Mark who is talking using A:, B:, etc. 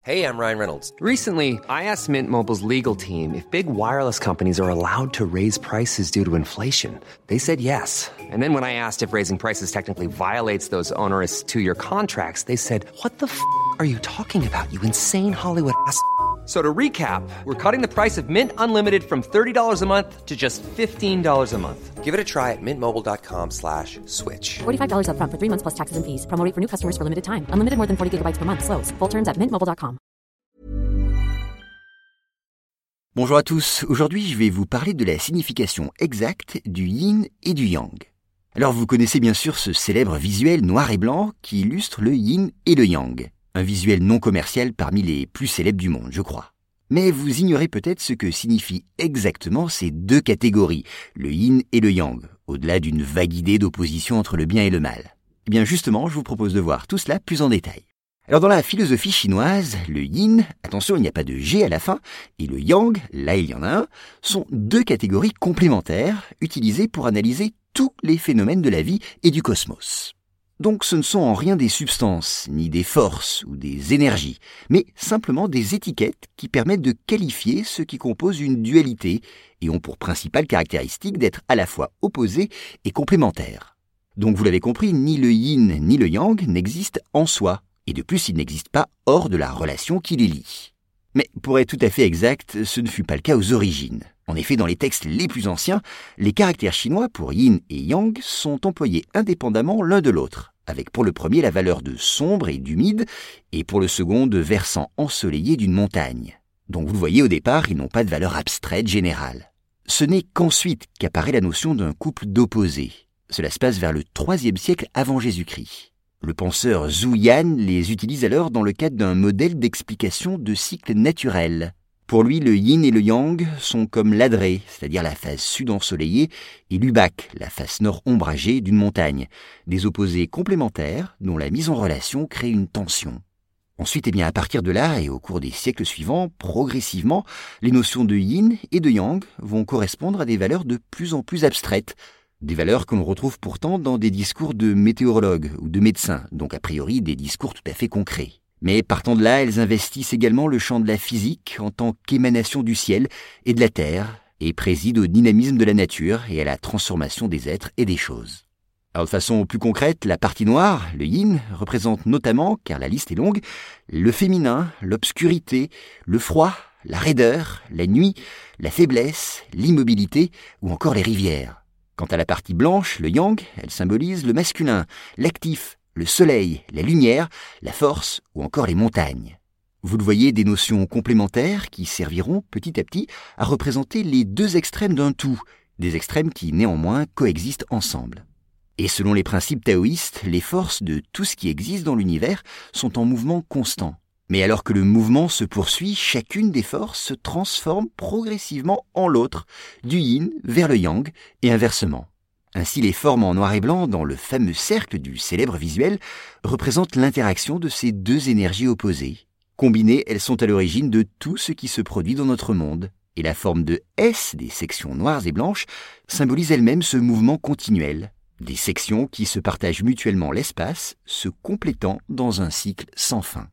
A: Hey, I'm Ryan Reynolds.
B: Recently, I asked Mint Mobile's legal team if big wireless companies are allowed to raise prices due to inflation. They said yes. And then when I asked if raising prices technically violates those onerous two-year contracts, they said, "What the f*** are you talking about, you insane Hollywood ass?" So to recap, we're cutting the price of Mint Unlimited from $30 a month to just $15 a month.
A: Give it a try at mintmobile.com/switch.
C: $45 up front for 3 months plus taxes and fees. Promo rate for new customers for limited time. Unlimited more than 40 gigabytes per month. Slows full terms at mintmobile.com.
D: Bonjour à tous, aujourd'hui je vais vous parler de la signification exacte du yin et du yang. Alors vous connaissez bien sûr ce célèbre visuel noir et blanc qui illustre le yin et le yang. Un visuel non commercial parmi les plus célèbres du monde, je crois. Mais vous ignorez peut-être ce que signifient exactement ces deux catégories, le yin et le yang, au-delà d'une vague idée d'opposition entre le bien et le mal. Eh bien justement, je vous propose de voir tout cela plus en détail. Alors dans la philosophie chinoise, le yin, attention il n'y a pas de G à la fin, et le yang, là il y en a un, sont deux catégories complémentaires utilisées pour analyser tous les phénomènes de la vie et du cosmos. Donc ce ne sont en rien des substances, ni des forces ou des énergies, mais simplement des étiquettes qui permettent de qualifier ce qui compose une dualité et ont pour principale caractéristique d'être à la fois opposés et complémentaires. Donc vous l'avez compris, ni le yin ni le yang n'existent en soi, et de plus ils n'existent pas hors de la relation qui les lie. Mais pour être tout à fait exact, ce ne fut pas le cas aux origines. En effet, dans les textes les plus anciens, les caractères chinois pour yin et yang sont employés indépendamment l'un de l'autre, avec pour le premier la valeur de sombre et d'humide, et pour le second de versant ensoleillé d'une montagne. Donc vous le voyez, au départ, ils n'ont pas de valeur abstraite générale. Ce n'est qu'ensuite qu'apparaît la notion d'un couple d'opposés. Cela se passe vers le IIIe siècle avant Jésus-Christ. Le penseur Zhu Yan les utilise alors dans le cadre d'un modèle d'explication de cycles naturels. Pour lui, le yin et le yang sont comme l'adré, c'est-à-dire la face sud ensoleillée, et l'ubak, la face nord ombragée d'une montagne, des opposés complémentaires dont la mise en relation crée une tension. Ensuite, à partir de là et au cours des siècles suivants, progressivement, les notions de yin et de yang vont correspondre à des valeurs de plus en plus abstraites, des valeurs que l'on retrouve pourtant dans des discours de météorologues ou de médecins, donc a priori des discours tout à fait concrets. Mais partant de là, elles investissent également le champ de la physique en tant qu'émanation du ciel et de la terre, et président au dynamisme de la nature et à la transformation des êtres et des choses. Alors de façon plus concrète, la partie noire, le yin, représente notamment, car la liste est longue, le féminin, l'obscurité, le froid, la raideur, la nuit, la faiblesse, l'immobilité ou encore les rivières. Quant à la partie blanche, le yang, elle symbolise le masculin, l'actif, le soleil, la lumière, la force ou encore les montagnes. Vous le voyez, des notions complémentaires qui serviront petit à petit à représenter les deux extrêmes d'un tout, des extrêmes qui néanmoins coexistent ensemble. Et selon les principes taoïstes, les forces de tout ce qui existe dans l'univers sont en mouvement constant. Mais alors que le mouvement se poursuit, chacune des forces se transforme progressivement en l'autre, du yin vers le yang et inversement. Ainsi, les formes en noir et blanc, dans le fameux cercle du célèbre visuel, représentent l'interaction de ces deux énergies opposées. Combinées, elles sont à l'origine de tout ce qui se produit dans notre monde. Et la forme de S des sections noires et blanches symbolise elle-même ce mouvement continuel. Des sections qui se partagent mutuellement l'espace, se complétant dans un cycle sans fin.